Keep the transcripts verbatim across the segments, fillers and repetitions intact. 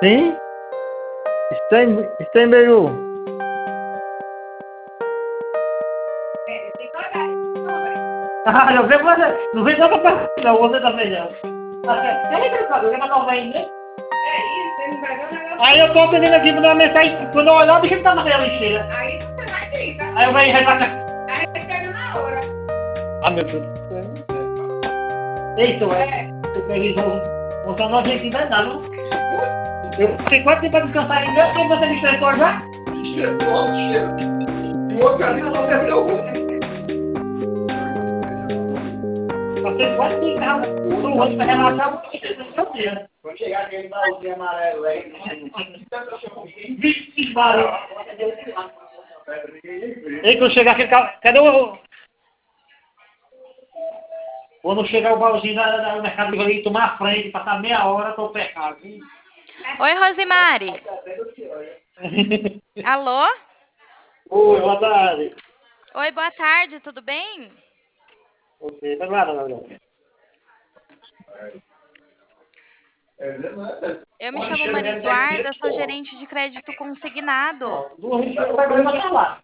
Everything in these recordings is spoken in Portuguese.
Sim? Estranho, estranho meio. Ah, não vem mais. Não vem nada pra não, você também não. É engraçado, eu não vai ainda. É isso, ele não vai ver o negócio. Aí eu tô atendendo aqui, mandar uma mensagem. Quando eu olhar, o bicho tá naquela lixeira. Aí você vai ter, tá? Aí eu vou rebaixar. Aí você pega na hora. Ah, meu Deus. Eita, ué. Vocês vão montar uma gente danada, não? Eu fiquei quanto tempo pra descansar ainda? Quem você me estressou já? O outro ali não perdeu. Passei quase que carro. O outro pra relaxar, eu dia. Quando chegar aquele balzinho amarelo aí, Vixe, barulho. Ei, quando chegar aquele carro. Cadê o. Quando chegar o balzinho do mercado livre ali, tomar a frente, passar meia hora, tô pecado. Oi, Rosimari. Alô? Oi, boa tarde. Oi, boa tarde, tudo bem? Você, tá lá, não, não. Eu me chamo Maria Eduarda, sou gerente de crédito consignado. Duas lixeiras agora vai falar.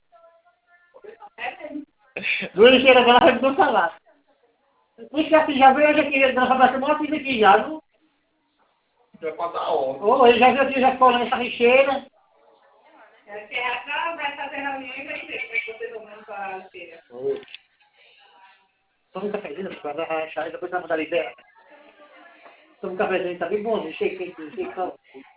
Duas lixeiras agora vai falar. Por isso que assim, já veio hoje aqui, dança da semana, fiz aqui já, viu? já passa a hora. Ô, ele já viu aqui, já ficou olhando essa lixeira. Você já vai fazer reunião e vai ver como é que vocês vão montar a feira. Toma um cafezinho, para dar rachar e depois vai mandar liberar. Toma um cafezinho, tá bem bom, cheio quente, cheio calmo.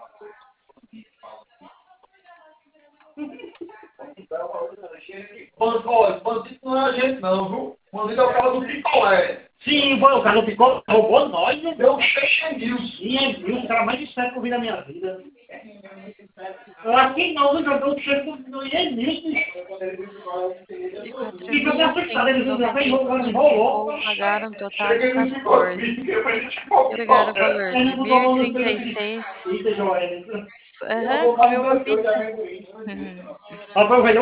Olha, bandido não é a gente não, viu? Bandido é o cara do picolé. Sim, o cara do Picô roubou nós, né? Meu chefe é Nilson. Sim, é Nilson, o cara mais esperto que eu vi na minha vida. Eu acho que não, não jogou o chefe, não é Nilson. Ficou E pra me assustar, ele não já fez jogo, ele ou rolou. pagaram um total Chega de no quatorze. picolé. Obrigado o valor de mil e trinta e seis. Eita, Joel. Aham, comeu uma pizza. Rapaz,